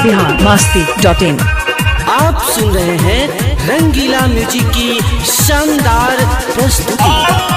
biharmasti.in। आप सुन रहे हैं रंगीला म्यूजिक की शानदार प्रस्तुति।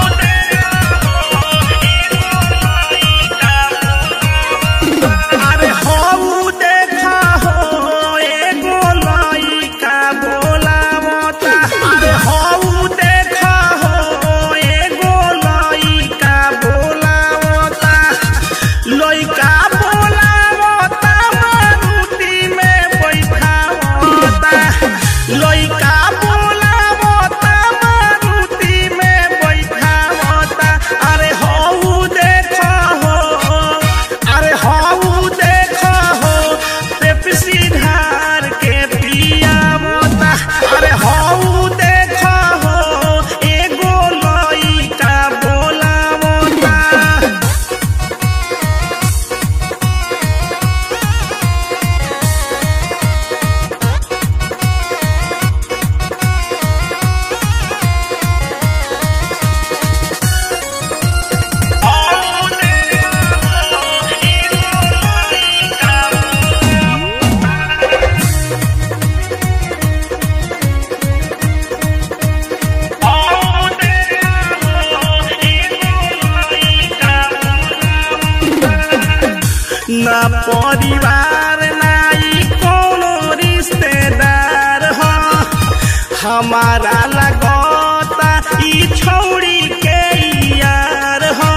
ना परिवार नाई कोनो रिश्तेदार हो हमारा लगता ई छोड़ी के यार हो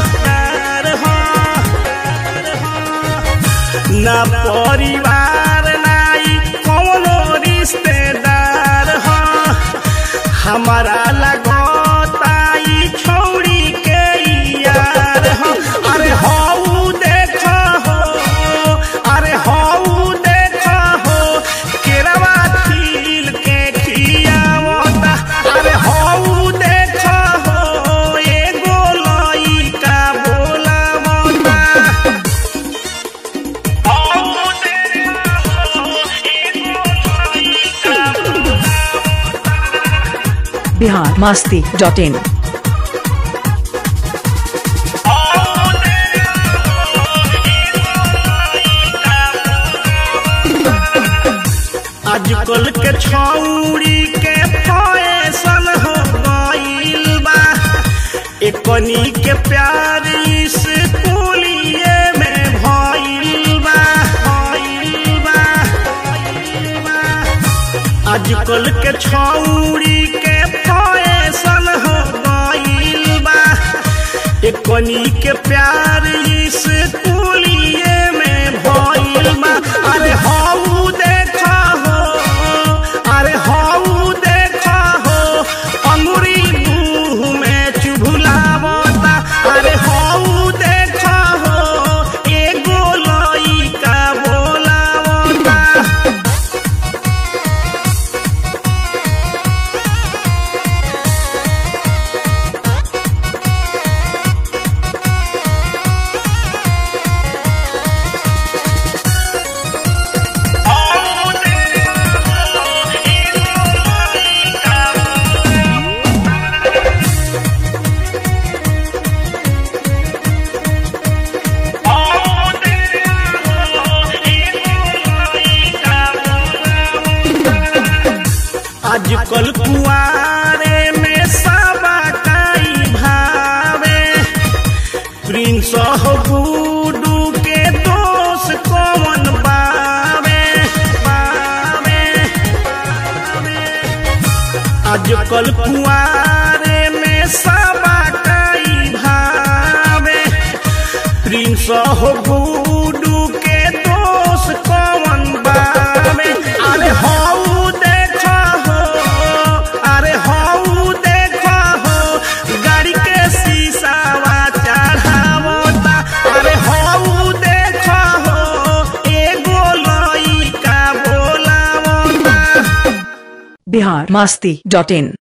ना परिवार नाई कोनो रिश्तेदार हो हमारा लगता ई छोड़ी के यार हो। अरे हो biharmasti.in। आजकल के छौड़ी के फैशन हो गइल बा एकनी के प्यार स्कूलिए में भइल बा। आजकल के छौड़ी के फैशन हो गइल बा एकनी के प्यार स्कूलिए में भइल बा। अरे हऊ देखा हो, अरे हऊ देखा हो अंगूरी मुंह में चुभलावता। अरे हऊ देखा हो एगो लइका बोलावता। आजकल कुआरे में सबा काई भावे प्रिंस हो गुडू के दोस्त कौन बावे। आजकल कुआरे में सबा काई भावे प्रिंस हो गुडू के दोस्त कौन बावे। अरे हऊ biharmasti.in।